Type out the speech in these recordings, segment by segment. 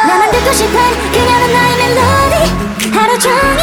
나만 듣고 싶은 그녀는 나의 멜로디 하루 종일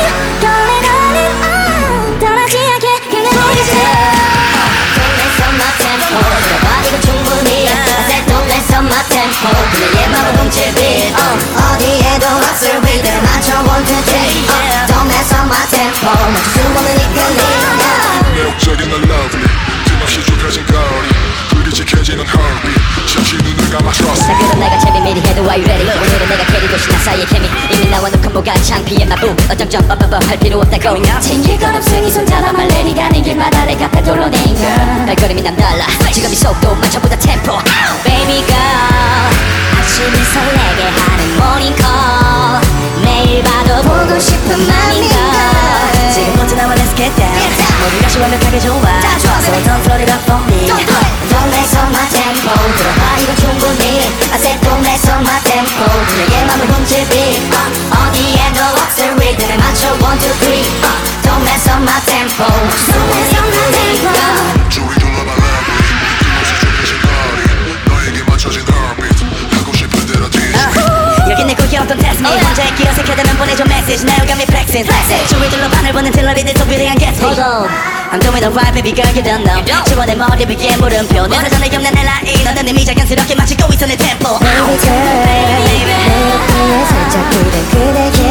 걸레가는 떠나지 않게 그녀를 위해 Don't mess up my tempo 들어봐 이건 충분히 I said don't mess up my tempo 그녀의 맘을 훔칠 beat 어디에도 없을 beat을 맞춰 1, 2, 3 Don't mess up my tempo 멈출 수 없는 이 끌림 매력적인 널 lovely 틈없이 좁혀진 거리 불이 지켜지는 heartbeat 잠시 눈을 감아 trust 자 그럼 내가 제비 미리 해도 are you ready 오늘은 내가 캐리고 싶나 사이의 케미 이미 나와 놓고 뭐가 창피해 마부 어쩜 좀 할 필요 없다고 챙길 건 없으니 손잡아만 내니 가는 길마다 내 곁에 돌로 내 girl 발걸음이 남달라 지금 이 속도 맞춰보자 템포 Baby girl 아침을 설레게 하는 morning call 매일 봐도 보고 싶은 맘인걸 지금부터 나와 let's get down 모든 것이 완벽하게 좋아 So don't float it up for me Don't mess up my tempo 들어봐 이건 충분히 I said don't mess up my tempo 그녀의 맘을 훔칠 beat 어디에도 없을 리듬에 맞춰 1, 2, 3 Don't mess up my tempo Don't mess up my tempo 조이 둘러봐 lovely 틈없이 좁혀진 거리 너에게 맞춰진 heartbeat 하고 싶은 대로 뒤져 여긴 내 구역던 test me 혼자의 길 어색하다면 보내줘 message 나 여감이 flexing 주위 둘러반을 보는 텔레비전 소비대한 get me I'm doing the right baby girl you don't know 지원의 머리 위에 물음표 내 사전에 없는 내 라인 너는 이미 자연스럽게 마치고 있어 내 템포 Baby girl 내 옆에 살짝 기댄 그대에게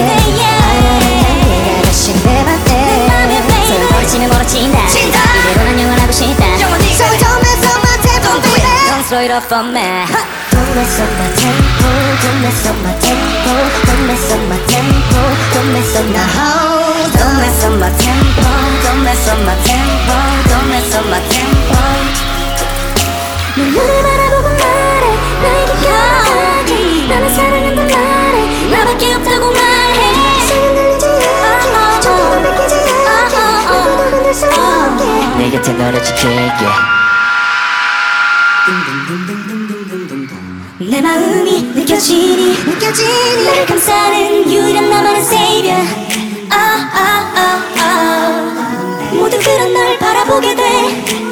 네가 다시 내 맘에 서로 버리치면 멀어진다 이대로 난 영원하고 싶다 So don't mess up my tempo baby Don't slow it up for me Don't mess up my tempo Don't mess up my tempo Don't mess up my tempo Don't mess up my hold Don't mess up my tempo Don't mess up my tempo Don't mess up my tempo 눈을 바라보고 말해 나에게 가까이 나는 사랑한다 말해 나밖에 없다고 말해 시간 들리지 않아 조금만 뺏기지 않게 누구도 건들 수 없게 내 곁에 너를 지킬게 내 마음이 느껴지니 나를 감싸는 유일한 나만의 savior 모든 그런 널 바라보게 돼